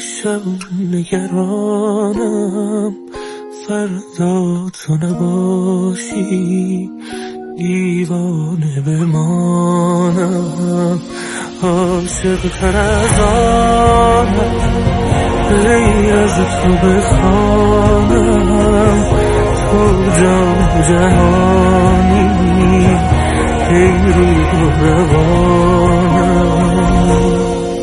شب نگرانم فردا تو نباشی، دیوانه بمانم. عاشق تر از آنم لی از تو بخوانم، تو جان جهانی ای روح و روانم.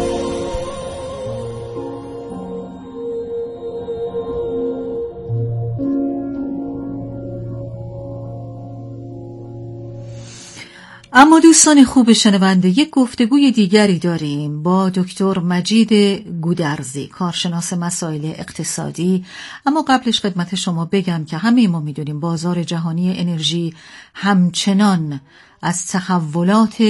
اما دوستان خوب شنونده، یک گفتگوی دیگری داریم با دکتر مجید گودرزی، کارشناس مسائل اقتصادی. اما قبلش خدمت شما بگم که همه ما میدونیم بازار جهانی انرژی همچنان از تحولات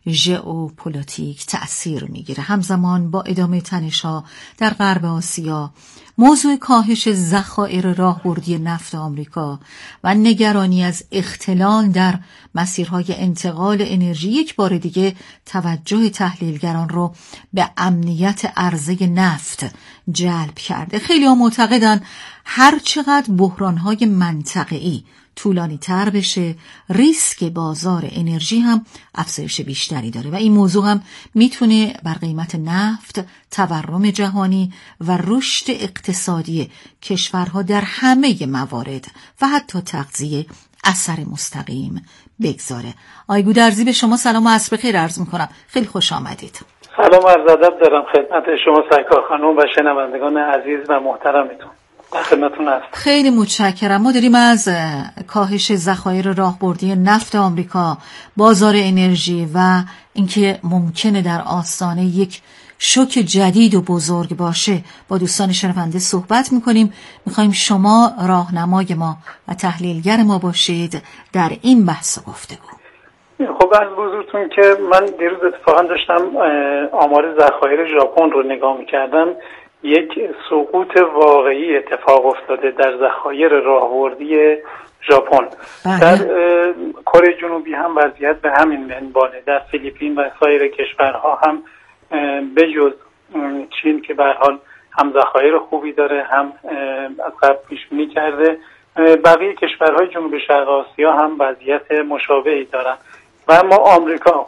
ژئوپلیتیک تأثیر میگیره. همزمان با ادامه تنش‌ها در غرب آسیا، موضوع کاهش ذخایر راهبردی نفت آمریکا و نگرانی از اختلال در مسیرهای انتقال انرژی یک بار دیگه توجه تحلیلگران رو به امنیت عرضه نفت جلب کرده. خیلی ها معتقدن هر چقدر بحرانهای منطقه‌ای طولانی تر بشه، ریسک بازار انرژی هم افزایش بیشتری داره و این موضوع هم میتونه بر قیمت نفت، تورم جهانی و رشد اقتصادی کشورها در همه موارد و حتی تغذیه اثر مستقیم بگذاره. آقای گودرزی، به شما سلام و عصر بخیر عرض میکنم. خیلی خوش آمدید. سلام عرض ادب دارم خدمت شما سرکار خانم و شنوندگان عزیز و محترمتون. خدمتتون هستم. خیلی متشکرم. ما داریم از کاهش ذخایر راهبردی نفت آمریکا، بازار انرژی و اینکه ممکنه در آستانه یک شوک جدید و بزرگ باشه با دوستان شنونده صحبت میکنیم. میخوایم شما راهنمای ما و تحلیلگر ما باشید در این بحث و گفتگو. خب از حضورتون که من دیروز اتفاقا داشتم آمار ذخایر ژاپن رو نگاه میکردم. یک سقوط واقعی اتفاق افتاده در ذخایر راهبردی ژاپن. در کره جنوبی هم وضعیت به همین منواله. در فیلیپین و سایر کشورها هم به جز چین که به هر حال هم ذخایر خوبی داره هم از قبل پیش بینی کرده، بقیه کشورهای جنوب شرق آسیا هم وضعیت مشابهی دارن. و اما آمریکا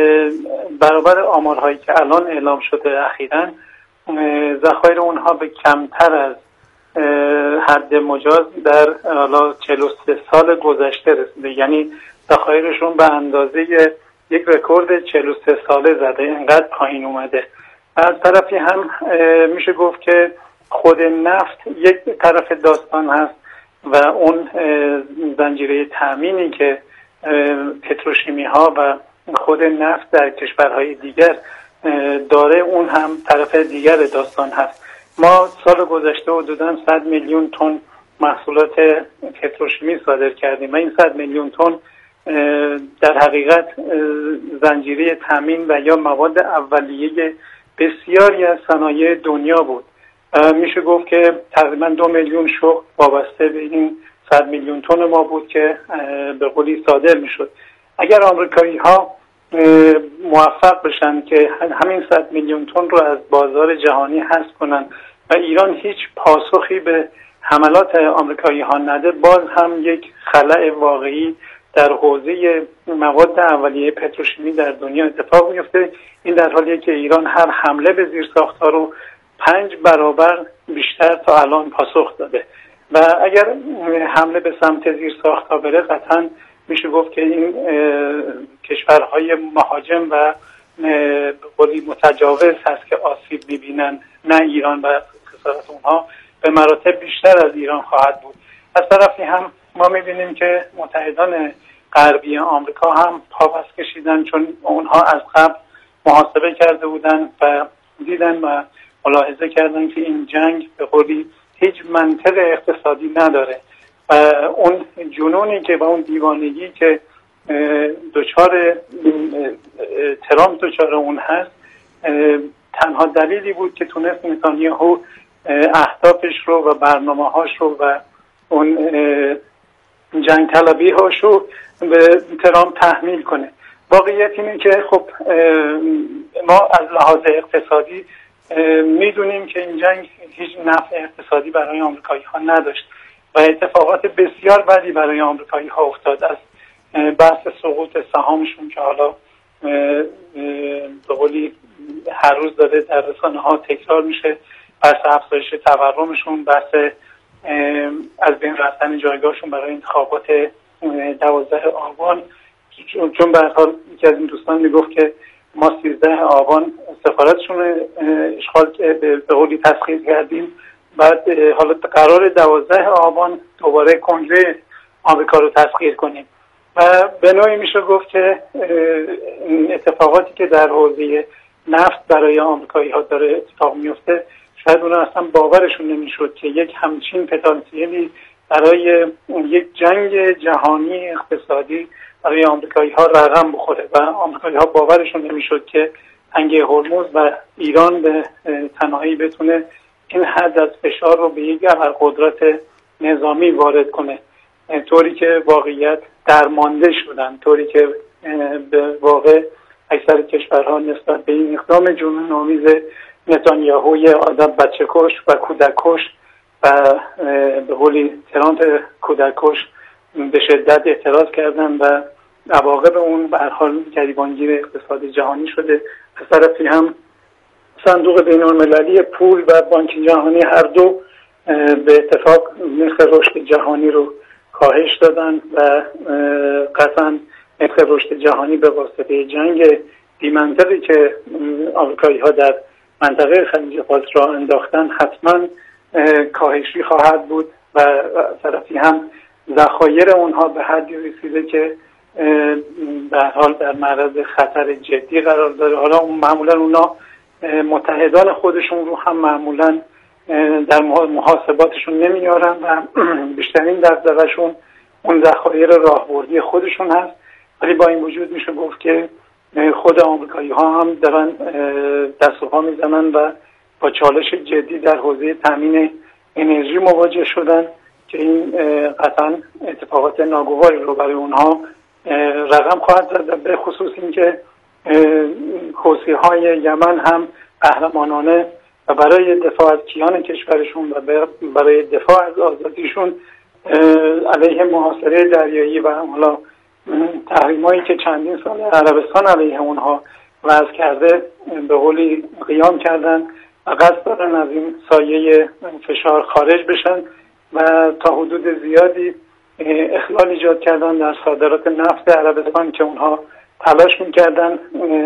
برابر آمارهایی که الان اعلام شده اخیراً، ذخایر اونها به کمتر از حد مجاز در 43 سال گذشته رسیده. یعنی ذخایرشون به اندازه یک رکورد 43 ساله زده، اینقدر پایین اومده. از طرفی هم میشه گفت که خود نفت یک طرف داستان هست و اون زنجیره تامینی که پتروشیمی ها و خود نفت در کشورهای دیگر داره، اون هم طرف دیگر داستان هست. ما سال گذشته حدوداً 100 میلیون تن محصولات پتروشیمی صادر کردیم و این 100 میلیون تن در حقیقت زنجیره تامین و یا مواد اولیه بسیاری از صنایع دنیا بود. میشه گفت که تقریباً 2 میلیون شغل وابسته به این 100 میلیون تن ما بود که به قولی صادر میشد. اگر آمریکایی ها موفق بشن که همین 100 میلیون تن رو از بازار جهانی حذف کنن و ایران هیچ پاسخی به حملات آمریکایی ها نده، باز هم یک خلأ واقعی در حوزه مواد اولیه پتروشیمی در دنیا اتفاق میفته. این در حالیه که ایران هر حمله به زیرساخت‌ها رو 5 برابر بیشتر تا الان پاسخ داده و اگر حمله به سمت زیرساخت‌ها بره قطعاً میشه گفت که این کشورهای مهاجم و قولی متجاوز هست که آسیب میبینن، نه ایران و خسارت اونها به مراتب بیشتر از ایران خواهد بود. از طرفی هم ما میبینیم که متحدان غربی آمریکا هم پا کشیدن، چون اونها از قبل محاسبه کرده بودن و دیدن و ملاحظه کردن که این جنگ به قولی هیچ منطق اقتصادی نداره و اون جنونی که و اون دیوانگی که ترامپ دچار اون هست تنها دلیلی بود که تونست نتانیاهو اهدافش رو و برنامه‌هاش رو و اون جنگ طلبی هاش رو به ترامپ تحمیل کنه. واقعیت اینه که خب ما از لحاظ اقتصادی میدونیم که این جنگ هیچ نفع اقتصادی برای آمریکایی ها نداشت و اتفاقات بسیار بدی برای آمریکایی ها افتاد، از بحث سقوط سهامشون که حالا به قولی هر روز داره در رسانه ها تکرار میشه، بحث افزایش تورمشون، بحث از بین رفتن جایگاهشون برای انتخابات 12 آبان، چون به هر حال یکی از این دوستان میگفت که ما 13 آبان سفارتشون اشغال به قولی تسخیر کردیم، بعد حالا قرار 12 آبان دوباره کنگره آمریکا رو تسخیر کنیم و به نوعی میشه گفت که اتفاقاتی که در حوزه نفت برای آمریکایی ها داره اتفاق میفته، شاید اونا اصلا باورشون نمیشد که یک همچین پتانسیلی برای یک جنگ جهانی اقتصادی برای آمریکایی ها رقم بخوره و آمریکایی ها باورشون نمیشد که تنگه هرمز و ایران به تنهایی بتونه این حد از فشار رو به یک ابرقدرت نظامی وارد کنه، طوری که واقعیت درمانده شدن، طوری که به واقع اکثر کشورها نسبت به این اقدام جنون‌آمیز نتانیاهوی آدم بچه‌کش و کودک‌کش و به قولی ترامپ کودک‌کش به شدت اعتراض کردن و عواقب اون به هر حال گریبانگیر اقتصاد جهانی شده. از طرفی هم صندوق بین‌المللی پول و بانک جهانی هر دو به اتفاق نرخ رشد جهانی رو کاهش دادن و قطعاً نرخ رشد جهانی به واسطه جنگ بی‌منطقی که آمریکایی ها در منطقه خلیج فارس را انداختن حتما کاهشی خواهد بود و از طرفی هم ذخایر اونها به حدی رسیده که به هر حال در معرض خطر جدی قرار داره. حالا معمولا اونا متحدان خودشون رو هم معمولا در محاسباتشون نمیارن و بیشترین دغدغه‌شون اون ذخایر راهبردی خودشون هست، ولی با این وجود میشه گفت که خود آمریکایی ها هم دارن دست و پا میزنن و با چالش جدی در حوزه تامین انرژی مواجه شدن که این قطعا اتفاقات ناگواری رو برای اونها رقم خواهد زد، به خصوص اینکه حوثی‌های یمن هم قهرمانانه و برای دفاع از کیان کشورشون و برای دفاع از آزادیشون علیه محاصره دریایی و حالا تحریمایی که چندین سال عربستان علیه اونها وضع کرده به قولی قیام کردن و قصد دارن از این سایه فشار خارج بشن و تا حدود زیادی اخلال ایجاد کردن در صادرات نفت عربستان که اونها تلاش میکردن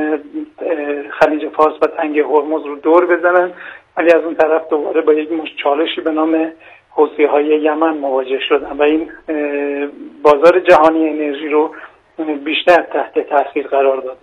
خلیج فارس و تنگه هرمز رو دور بزنن، ولی از اون طرف دوباره با یک چالشی به نام حوثی‌های یمن مواجه شدن و این بازار جهانی انرژی رو بیشتر تحت تاثیر قرار داده.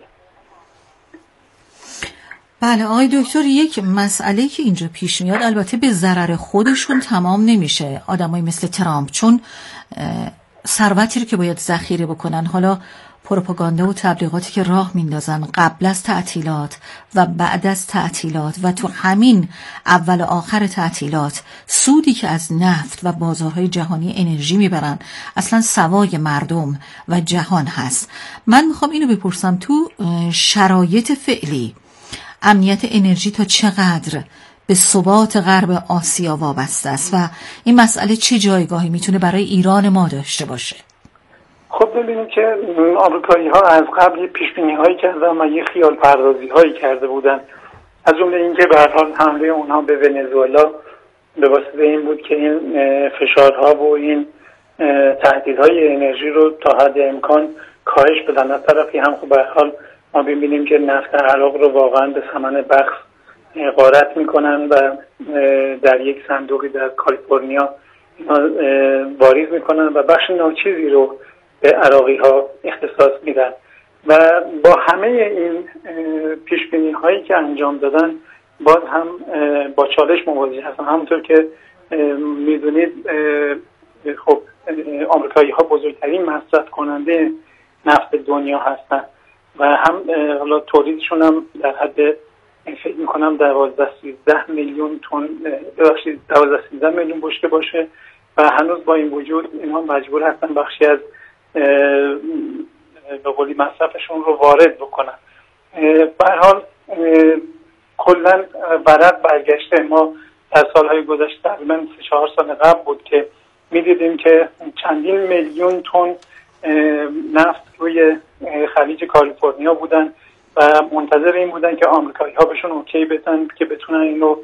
بله آقای دکتر، یک مسئله که اینجا پیش میاد البته به ضرر خودشون تمام نمیشه آدمای مثل ترامپ، چون ثروتی رو که باید ذخیره بکنن، حالا پروپاگاندا و تبلیغاتی که راه میندازن قبل از تعطیلات و بعد از تعطیلات و تو همین اول و آخر تعطیلات، سودی که از نفت و بازارهای جهانی انرژی میبرن اصلا سوای مردم و جهان هست. من میخوام اینو بپرسم، تو شرایط فعلی امنیت انرژی تا چقدر به ثبات غرب آسیا وابسته است و این مسئله چه جایگاهی میتونه برای ایران ما داشته باشه؟ خب ببینید که آمریکایی ها از قبل پیش بینی هایی کردن و یه خیال پردازی هایی کرده بودن، از جمله اینکه به هر حال حمله اونها به ونزوئلا به واسطه این بود که این فشارها و این تهدیدهای انرژی رو تا حد امکان کاهش بدن. از طرفی هم خب به هر حال ما ببینیم که نفت عراق رو واقعا به ثمن بخس غارت میکنن و در یک صندوقی در کالیفرنیا واریز میکنن و بخش ناچیزی رو به عراقی ها اختصاص میدن و با همه این پیشبینی هایی که انجام دادن باز هم با چالش مواجه هستن. همونطور که میدونید خب آمریکایی ها بزرگترین مصرف کننده نفت دنیا هستن و هم حالا تولیدشون هم در حد فکر میکنم 12-13 میلیون تن 12-13 میلیون بشکه باشه و هنوز با این وجود اینها مجبور هستن بخشی از به قولی مصرفشون رو وارد بکنن. به هر حال کلا ورق برگشته. ما در سالهای گذشته تقریبا 3-4 سال قبل بود که می‌دیدیم که چندین میلیون تن نفت روی خلیج کالیفرنیا بودن و منتظر این بودن که آمریکایی‌ها بهشون اوکی بدن که بتونن اینو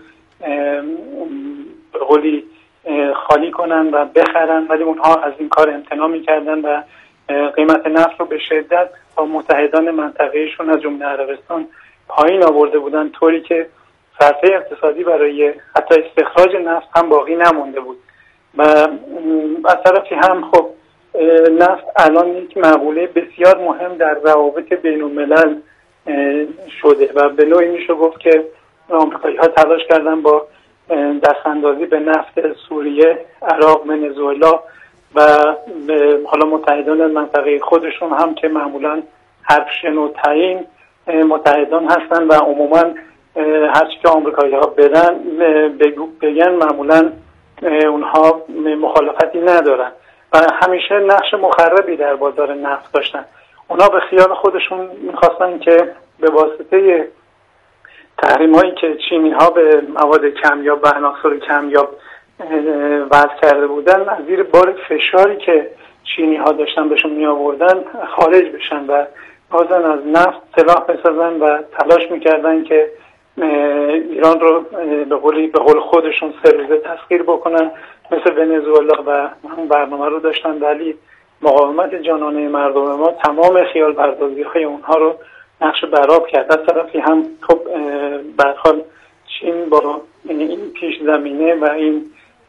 به قولی خالی کنن و بخرن، ولی اونها از این کار امتناع می‌کردن و قیمت نفت رو به شدت با متحدان منطقه‌ایشون از جمله عربستان پایین آورده بودن، طوری که صرفه اقتصادی برای حتی استخراج نفت هم باقی نمونده بود. و از طرفی هم خب نفت الان یک مقوله بسیار مهم در روابط بین الملل شده و به نوعی میشه گفت که آمریکایی‌ها تلاش کردن با دستاندازی به نفت سوریه، عراق، ونزوئلا و حالا متحدان منطقه خودشون هم که معمولا حرف شنو تعیین متحدان هستن و عموما هرچی که آمریکایی‌ها بگن معمولا اونها مخالفتی ندارن و همیشه نقش مخربی در بازار نفت داشتن. اونا به خیال خودشون میخواستن که به واسطه تحریم‌هایی که چینی‌ها به مواد کمیاب و عناصر کمیاب وضع کرده بودن از زیر بار فشاری که چینی‌ها داشتن بهشون میآوردن خارج بشن و بازن از نفت سلاح بسازن و تلاش میکردن که ایران رو به قول خودشون 3 روزه تسخیر بکنن مثل ونزوئلا و هم برنامه رو داشتن، ولی مقاومت جانانه مردم ما تمام خیال پردازی‌های اونها رو نقش برآب کرد. از طرفی هم خب به هر حال چین با این پیش زمینه و این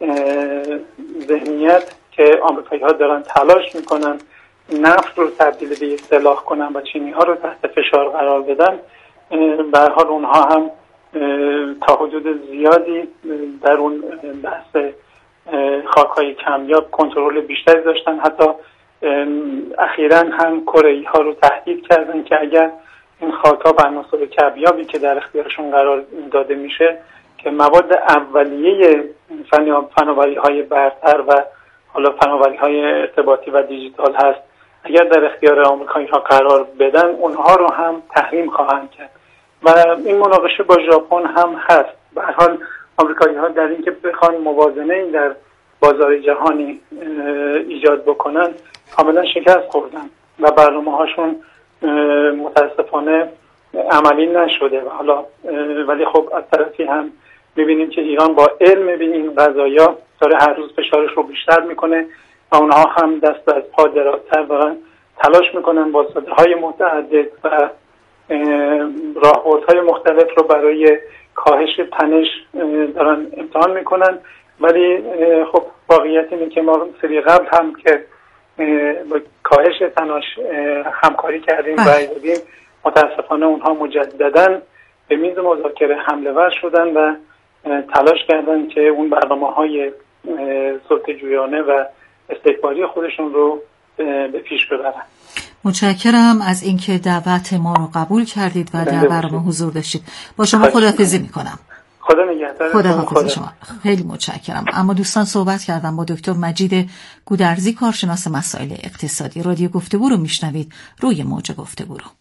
ذهنیت که آمریکایی‌ها دارن تلاش میکنن نفت رو تبدیل به یک سلاح کنن و چینی‌ها رو تحت فشار قرار بدن، به هر حال اونها هم تا حدود زیادی در اون بحث خاک‌های کمیاب کنترل بیشتری داشتن. حتی اخیراً هم کره‌ای‌ها رو تهدید کردن که اگر این خاک‌ها و عناصر کمیابی که در اختیارشون قرار داده میشه که مواد اولیه فناوری‌های برتر و حالا فناوری‌های ارتباطی و دیجیتال هست، اگر در اختیار آمریکایی‌ها قرار بدن اونها رو هم تحریم خواهند کرد و این مناقشه با ژاپن هم هست. به هر حال آمریکایی‌ها در اینکه بخوان موازنه در بازار جهانی ایجاد بکنن کاملا شکست خوردن و برنامه‌هاشون متاسفانه عملی نشده و حالا ولی خب از طرفی هم می‌بینیم که ایران با علم به این قضایا داره هر روز فشارش رو بیشتر میکنه و اونها هم دست از پا درازتر دارن تلاش میکنن با سدهای متعدد و راهبردهای مختلف رو برای کاهش تنش دارن امتحان میکنن، ولی خب واقعیت اینه که ما سری قبل هم که با کاهش تنش همکاری کردیم و ایدادیم متاسفانه اونها مجدداً به میز مذاکره حمله ور شدن و تلاش کردن که اون برنامه‌های سلطه‌جویانه و استکباری خودشون رو به پیش ببرن. متشکرم از اینکه دعوت ما رو قبول کردید و در برنامه حضور داشتید. با شما خداحافظی میکنم. خدا نگهدار. خداحافظ شما. خیلی متشکرم. اما دوستان صحبت کردم با دکتر مجید گودرزی، کارشناس مسائل اقتصادی. رادیو گفتگو رو میشنوید روی موج گفتگو رو.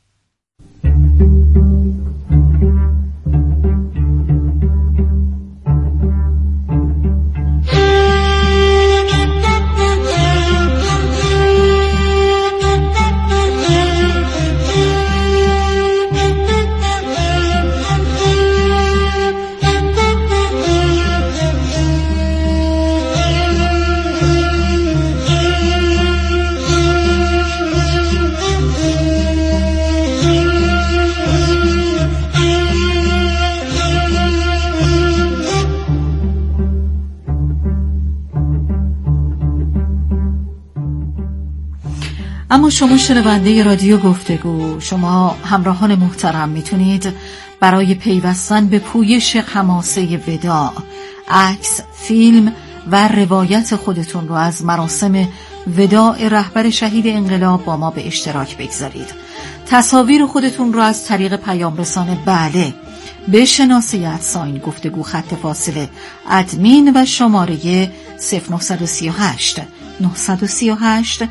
اما شما شنونده رادیو گفتگو، شما همراهان محترم میتونید برای پیوستن به پویش حماسه وداع عکس، فیلم و روایت خودتون رو از مراسم وداع رهبر شهید انقلاب با ما به اشتراک بگذارید. تصاویر خودتون رو از طریق پیام رسان بله به شناسه @ گفتگو خط فاصله ادمین و شماره 0938 938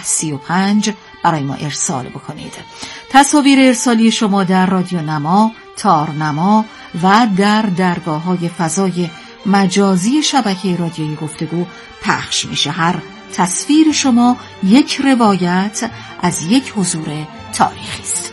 1035 برای ما ارسال بکنید. تصاویر ارسالی شما در رادیو نما تارنما و در درگاه‌های فضای مجازی شبکه رادیویی گفتگو پخش میشه. هر تصویر شما یک روایت از یک حضور تاریخی است.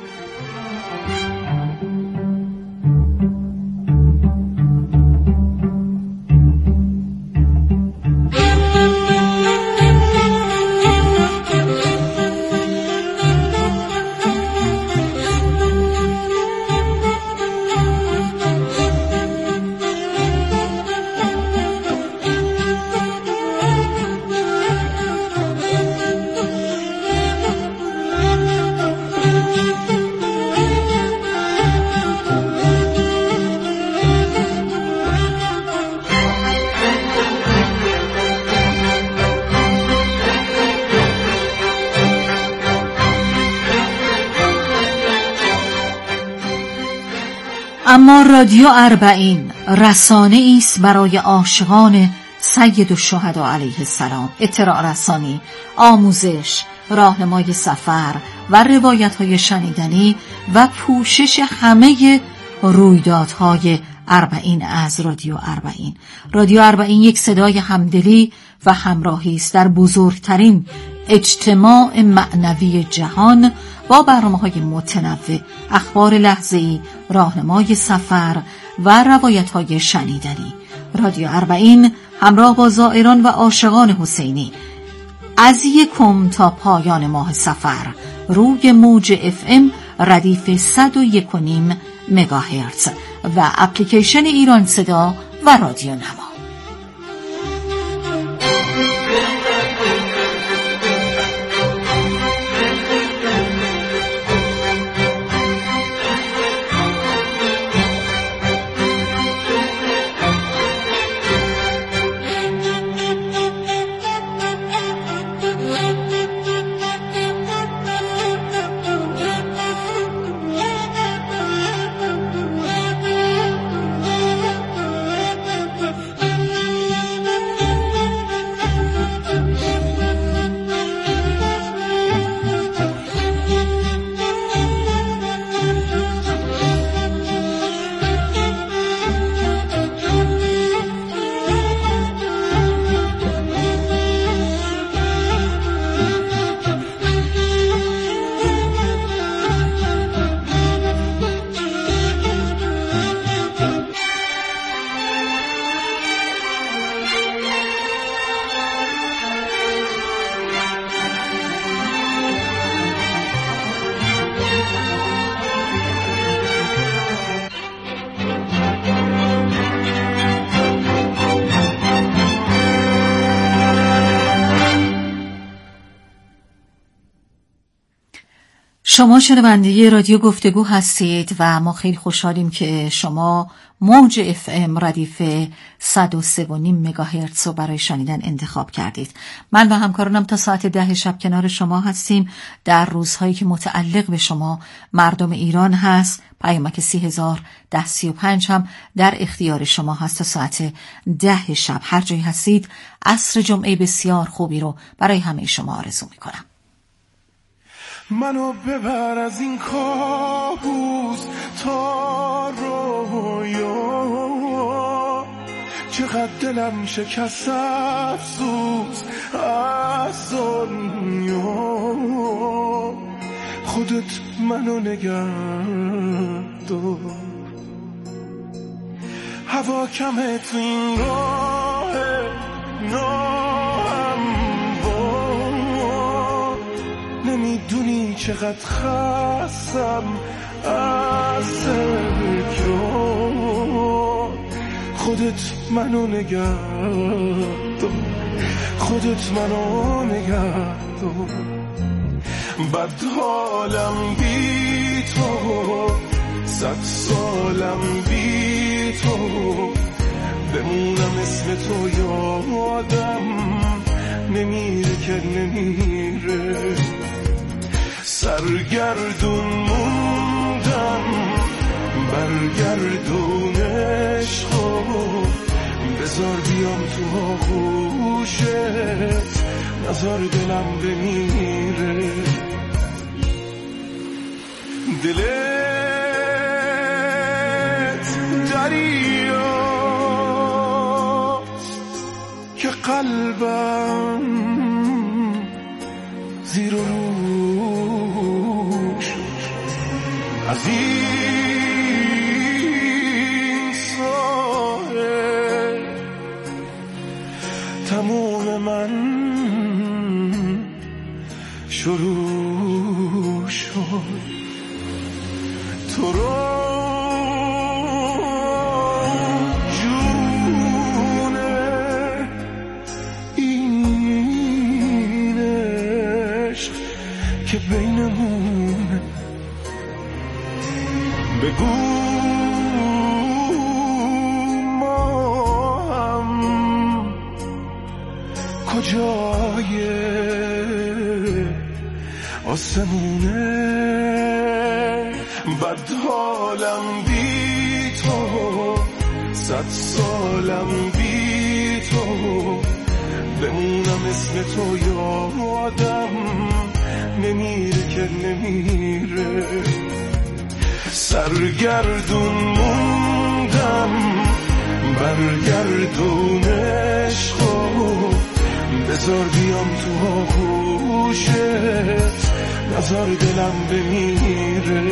اما رادیو اربعین رسانه‌ای است برای عاشقان سید الشهدا علیه السلام. اطلاع رسانی، آموزش، راهنمای سفر و روایت‌های شنیدنی و پوشش همه رویدادهای اربعین از رادیو اربعین. رادیو اربعین یک صدای همدلی و همراهی است در بزرگترین اجتماع معنوی جهان با برنامه‌های متنوع، اخبار لحظه‌ای، راهنمای سفر و روایت‌های شنیدنی. رادیو اربعین همراه با زائران و عاشقان حسینی از یکم تا پایان ماه صفر روی موج FM ردیف 101.5 مگاهرتز و اپلیکیشن ایران صدا و رادیو نما. شما شنونده رادیو گفتگو هستید و ما خیلی خوشحالیم که شما موج FM ردیف 103.5 مگاهرتز رو برای شنیدن انتخاب کردید. من و همکارانم تا ساعت 10 شب کنار شما هستیم. در روزهایی که متعلق به شما مردم ایران هست، پیامک 30,1035 هم در اختیار شما هست. تا ساعت 10 شب هر جایی هستید عصر جمعه بسیار خوبی رو برای همه شما آرزو میکنم. منو ببر از این کابوس تا رویا، چقدر دلم شکست افسوس از دنیا. خودت منو نگه دار، هوا کمه تو این راه نمیدونی چقدر خستم از تکرار. خودت منو نگه دار، خودت منو نگه دار. بد حالم بی تو، 100 سالم بی تو، بمونم اسم تو یادم نمیره که نمیره. سرگردون موندم برگردون عشقو، بذار بیام تو آغوشت، نذار دلم بمیره. دل قلبم زیر و رو شد از این ساحل تموم من شروع شد تو رو که بینمون بگو ما هم کجای آسمونه بد حالم بی تو 100 سالم بی تو بمونم اسم تو یادم نمیره که نمیره سرگردون موندم برگردون عشقو بذار بیام تو آغوشت نذار دلم بمیره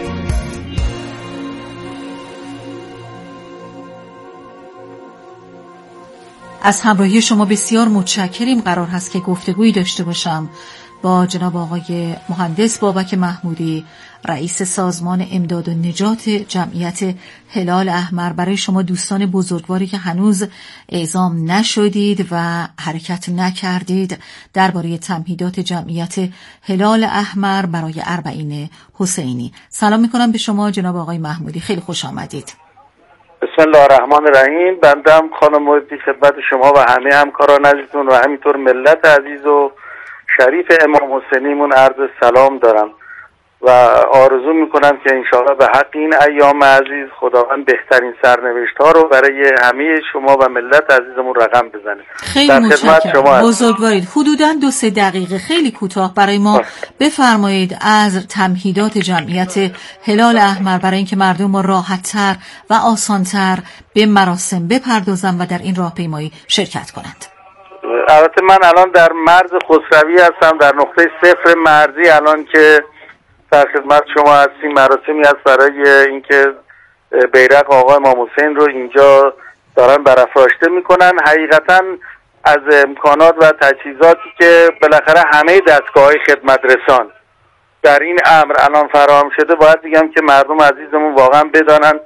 از همراهی شما بسیار متشکریم. قرار هست که گفتگویی داشته باشم با جناب آقای مهندس بابک محمودی، رئیس سازمان امداد و نجات جمعیت هلال احمر. برای شما دوستان بزرگواری که هنوز اعزام نشدید و حرکت نکردید درباره تمهیدات جمعیت هلال احمر برای اربعین حسینی سلام میکنم به شما جناب آقای محمودی، خیلی خوش آمدید. بسم الله الرحمن الرحیم. بندم خانم مهدی خدمت شما و همه همکاران عزیزتون و همینطور ملت عزیز و شریف امام حسینیمون عرض سلام دارم و آرزو میکنم که انشاءالله به حق این ایام عزیز خداوند بهترین سرنوشت ها رو برای همه شما و ملت عزیزمون رقم بزنه. خیلی متشکرم، بزرگوارید. حدوداً 2-3 دقیقه خیلی کوتاه برای ما بفرمایید از تمهیدات جمعیت هلال احمر برای اینکه مردم ما راحت‌تر و آسان‌تر به مراسم بپردازن و در این راهپیمایی شرکت کنند. البته من الان در مرز خسروی هستم، در نقطه 0 مرزی الان که در خدمت شما هستیم. مراسمی هست برای اینکه بیرق آقا امام حسین رو اینجا دارن برافراشته میکنن. حقیقتا از امکانات و تجهیزاتی که بالاخره همه دستگاه‌های خدمت رسان در این امر الان فراهم شده، باید بگم که مردم عزیزمون واقعا بدانن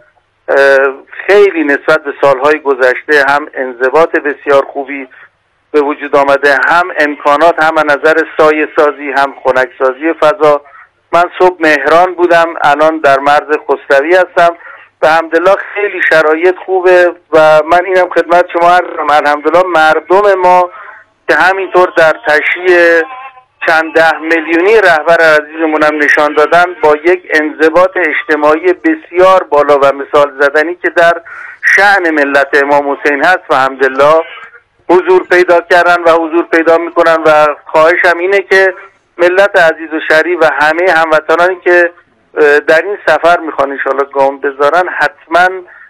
خیلی نسبت به سالهای گذشته هم انضباط بسیار خوبی به وجود آمده، هم امکانات، هم از نظر سایه سازی، هم خنک سازی فضا. من صبح مهران بودم، الان در مرز خسروی هستم. به الحمدلله خیلی شرایط خوبه و من اینم خدمت شما هستم الحمدلله مردم ما که همینطور در تشییع چند 10 میلیونی رهبر عزیزمون هم نشان دادن با یک انضباط اجتماعی بسیار بالا و مثال زدنی که در شأن ملت امام حسین هست و الحمدلله حضور پیدا کردن و حضور پیدا میکنن و خواهشم اینه که ملت عزیز و شریف و همه هموطنانی که در این سفر میخوان انشاءالله گام بذارن حتما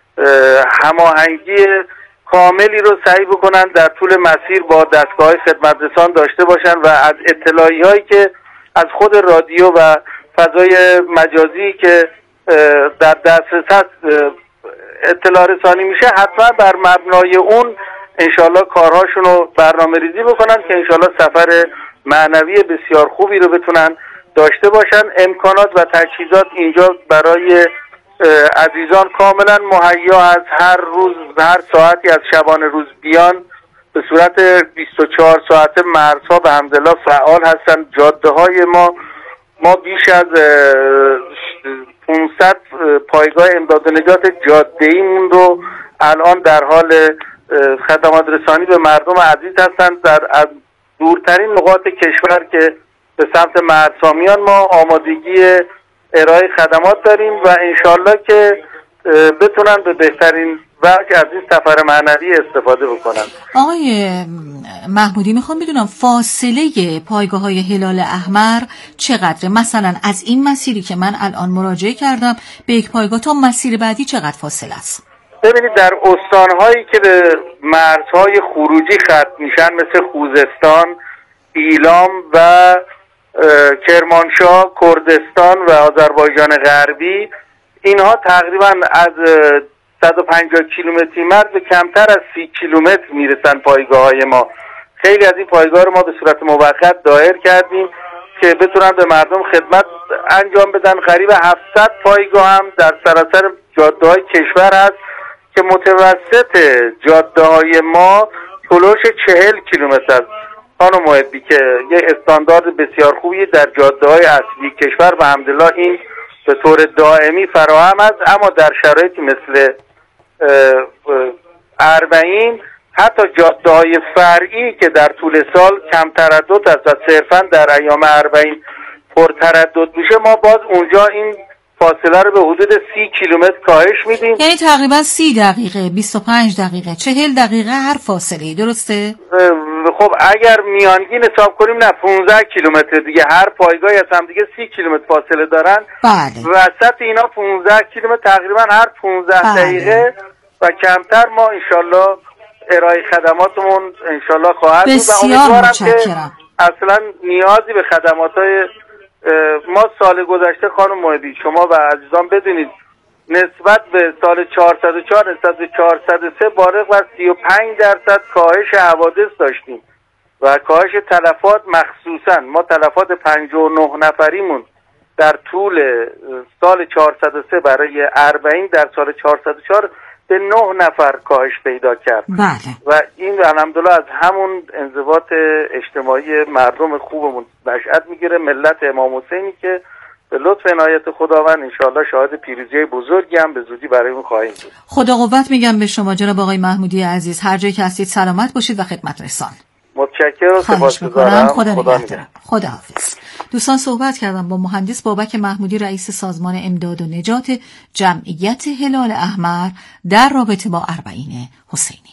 هماهنگی کاملی رو سعی بکنن در طول مسیر با دستگاه خدمت رسان داشته باشن و از اطلاعی هایی که از خود رادیو و فضای مجازی که در دسترس هست اطلاع رسانی میشه حتما بر مبنای اون انشاءالله کارهاشون رو برنامه ریزی بکنن که انشاءالله سفر معنوی بسیار خوبی رو بتونن داشته باشن. امکانات و تجهیزات اینجا برای عزیزان کاملا مهیا از هر روز هر ساعتی از شبانه روز بیان به صورت 24 ساعته مرزها به الحمدلله فعال هستن. جاده های ما بیش از 500 پایگاه امداد و نجات جاده‌ایمون رو الان در حال خدمات رسانی به مردم عزیز هستند. در دورترین نقاط کشور که به سمت مرزها میان ما آمادگی ارائه خدمات داریم و انشالله که بتونن به بهترین وجه از این سفر معنوی استفاده بکنن. آقای محمودی میخوام بدونم فاصله پایگاه‌های هلال احمر چقدره؟ مثلا از این مسیری که من الان مراجعه کردم به یک پایگاه تا مسیر بعدی چقدر فاصله است؟ ببینید در استانهایی که به مرزهای خروجی ختم میشن مثل خوزستان، ایلام و کرمانشاه، کردستان و آذربایجان غربی، اینها تقریبا از 150 کیلومتری مرز کمتر از 30 کیلومتر میرسن پایگاه‌های ما. خیلی از این پایگاه رو ما به صورت موقت دایر کردیم که بتونن به مردم خدمت انجام بدن. قریب 700 پایگاه هم در سراسر جاده‌های کشور هست که متوسط جاده‌های ما طولش 40 کیلومتر است. خانم محبی که یه استاندارد بسیار خوبی در جاده‌های اصلی کشور و الحمدلله این به طور دائمی فراهم است، اما در شرایطی مثل اربعین حتی جاده‌های فرعی که در طول سال کم تردد است و صرفاً در ایام اربعین پرتردد میشه، ما باز اونجا این فاصله رو به حدود 30 کیلومتر کاهش میدیم. یعنی تقریبا 30 دقیقه، 25 دقیقه، 40 دقیقه هر فاصله، درسته؟ خب اگر میانگین حساب کنیم نه 15 کیلومتر دیگه، هر پایگاهی از هم دیگه 30 کیلومتر فاصله دارن. بله. وسط اینا 15 کیلومتر تقریبا هر 15 دقیقه و کمتر ما انشالله ارائه خدماتمون انشالله خواهد بود و امیدوارم که اصلا نیازی به خدماتای ما سال گذشته خانم محبی شما و عزیزان بدونید نسبت به سال 404 نسبت به 403 بالغ بر 35% کاهش حوادث داشتیم و کاهش تلفات. مخصوصا ما تلفات 59 نفریمون در طول سال 403 برای اربعین در سال 404 به 9 نفر کاهش پیدا کرد. بله. و این الحمدلله از همون انضباط اجتماعی مردم خوبمون نشأت میگیره. ملت امام حسینی که به لطف عنایت خداوند انشاءالله شاهد پیروزی بزرگی هم به زودی برای اون خواهیم بود. خدا قوت میگم به شما جناب آقای محمودی عزیز، هر جایی که هستید سلامت باشید و خدمت رسان. متشکرم و سپاسگزارم. خدا نگهدار. خداحافظ. دوستان صحبت کردم با مهندس بابک محمودی رئیس سازمان امداد و نجات جمعیت هلال احمر در رابطه با اربعین حسینی.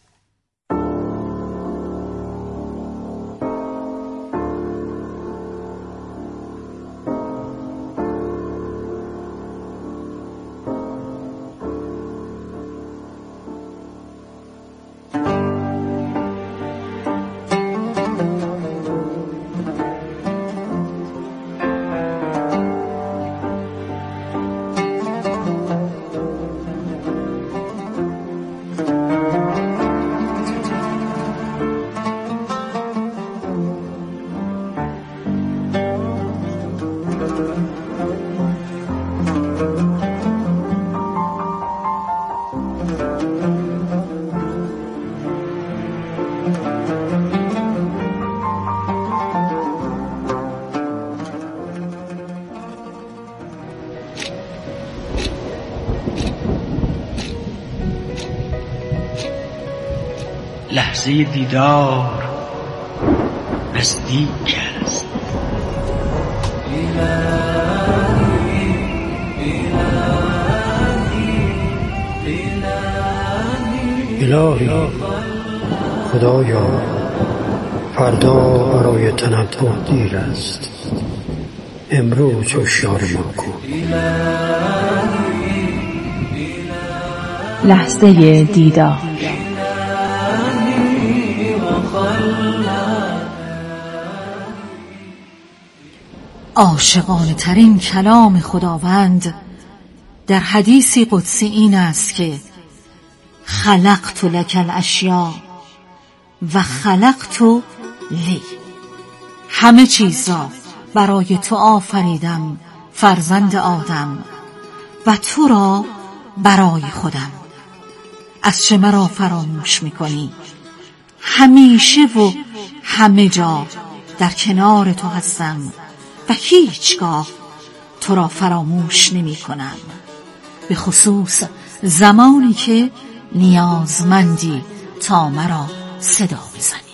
لحظه دیدار نزدیک است. الهی خدایا، فردا برای تنبه دیر است، امروز هوشیار ما کن. لحظه دیدار. عاشقانه ترین کلام خداوند در حدیثی قدسی این است که خلقت لک الاشیاء و خلقت لی، همه چیز را برای تو آفریدم فرزند آدم و تو را برای خودم. از چه مرا فراموش میکنی؟ همیشه و همه جا در کنار تو هستم و هیچگاه تو را فراموش نمی کنم، به خصوص زمانی که نیازمندی تا مرا صدا بزنی.